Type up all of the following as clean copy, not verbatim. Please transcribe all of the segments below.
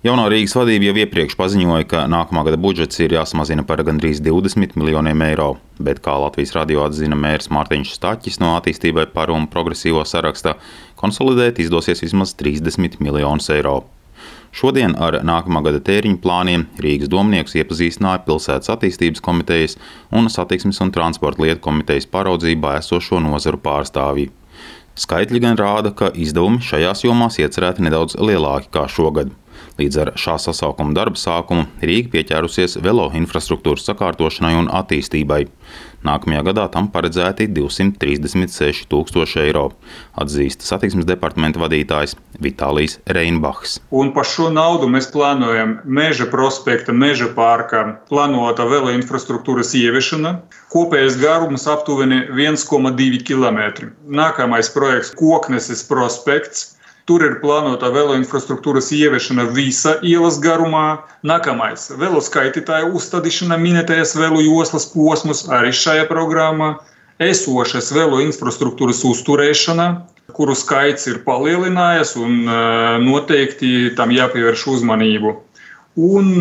Jaunā Rīgas vadība jau iepriekš paziņoja, ka nākamā gada budžets ir jāsamazina par gandrīz 20 miljoniem eiro, bet, kā Latvijas radio atzina mērs Mārtiņš Staķis no attīstībai par un progresīvo saraksta, konsolidēt izdosies vismaz 30 miljonus eiro. Šodien ar nākamā gada tēriņu plāniem Rīgas domnieks iepazīstināja pilsētas attīstības komitejas un satiksmes un transporta lietu komitejas pāraudzībā esošo nozaru pārstāvji. Skaitļi gan rāda, ka izdevumi šajās jomās iecerēti nedaudz lielāki kā šogad. Līdz ar šā sasaukuma darba sākumu Rīga pieķērusies velo infrastruktūras sakārtošanai un attīstībai. Nākamajā gadā tam paredzēti 236 000 eiro, atzīst satiksmes departamenta vadītājs Vitālijs Reinbachs. Un par šo naudu mēs plānojam Meža prospekta, Meža parka plānota velo infrastruktūras ieviešana. Kopējais garums aptuveni 1,2 km. Nākamais projekts Kokneses prospekts. Tur ir plānota velo infrastruktūras ieviešana visa ielas garumā. Nākamais – velo skaitītāju uzstādīšana minētajās velo joslas posmus arī šajā programmā. Esošas velo infrastruktūras uzturēšana, kuru skaits ir palielinājies un noteikti tam jāpievērš uzmanību. Un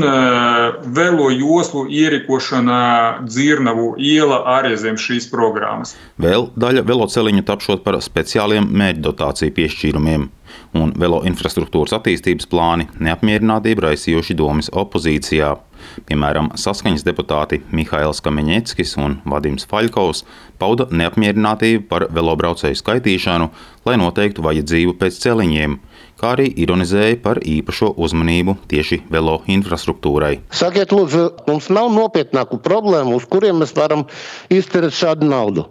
velo joslu ierīkošana Dzirnavu iela arī zem šīs programmas. Vēl daļa veloceliņu tapšot par speciāliem mērķdotāciju piešķīrumiem. Un velo infrastruktūras attīstības plāni neapmierinātību raisījuši domas opozīcijā. Piemēram, Saskaņas deputāti Mihails Kameņeckis un Vadims Faļkovs pauda neapmierinātību par velobraucēju skaitīšanu, lai noteiktu vajadzību pēc celiņiem, kā arī ironizēja par īpašo uzmanību tieši velo infrastruktūrai. Sakiet, lūdzu, mums nav nopietnāku problēmu, uz kuriem mēs varam izterēt šādu naudu.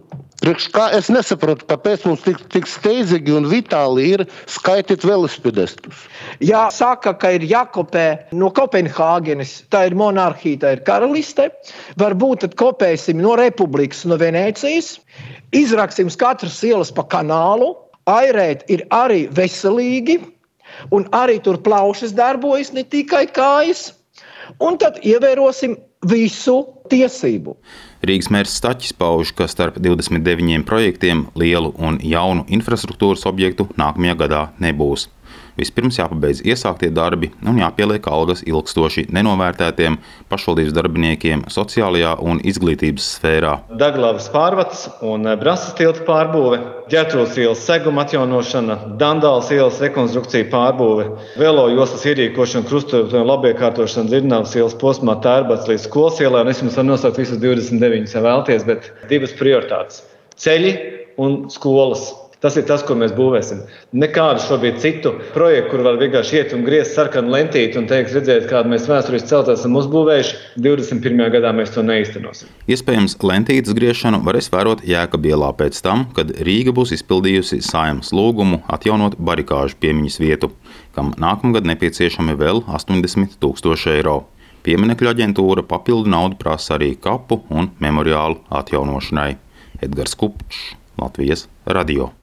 Es nesaprotu, kāpēc mums tik steidzīgi un vitāli ir skaitīt velosipedistus. Jāsaka, ka ir jākopē no Kopenhāgenes, tā ir monarhija, tā ir karaliste. Varbūt tad kopēsim no Republikas, no Venēcijas, izraksim uz katras ielas pa kanālu, airēt ir arī veselīgi, un arī tur plaušas darbojas, ne tikai kājas, un tad ievērosim visu tiesību. Rīgas mērs Staķis pauž, ka starp 29 projektiem lielu un jaunu infrastruktūras objektu nākamajā gadā nebūs. Vispirms jāpabeidz iesāktie darbi un jāpieliek algas ilgstoši nenovērtētiem pašvaldības darbiniekiem sociālajā un izglītības sfērā. Daglavas pārvads un Brasas tilta pārbūve, Ģertrūdas ielas seguma atjaunošana, Dandālas ielas rekonstrukcija pārbūve, velo joslas ierīkošana, krustojuma labiekārtošana Dzirnavas ielas posmā Tērbats līdz Skolas ielai, un es jums varu nosaukt visus 29, ja vēlties, bet divas prioritātes – ceļi un skolas. Tas ir tas, ko mēs būvēsim. Nekādu šobrīd citu projektu, kur var vienkārši iet un griezt sarkanu lentīti un teikt, redziet, kādu mēs vēsturiski celtā esam uzbūvējuši, 21. gadā mēs to neīstenosim. Iespējams, lentītes griešanu varēs vērot Jēkabielā pēc tam, kad Rīga būs izpildījusi Saeimas lūgumu atjaunot barikāžu piemiņas vietu, kam nākamgad nepieciešami vēl 80 000 eiro. Pieminekļu aģentūra papildu naudu prasa arī kapu un memoriālu atjaunošanai. Edgars Kupčs, Latvijas radio.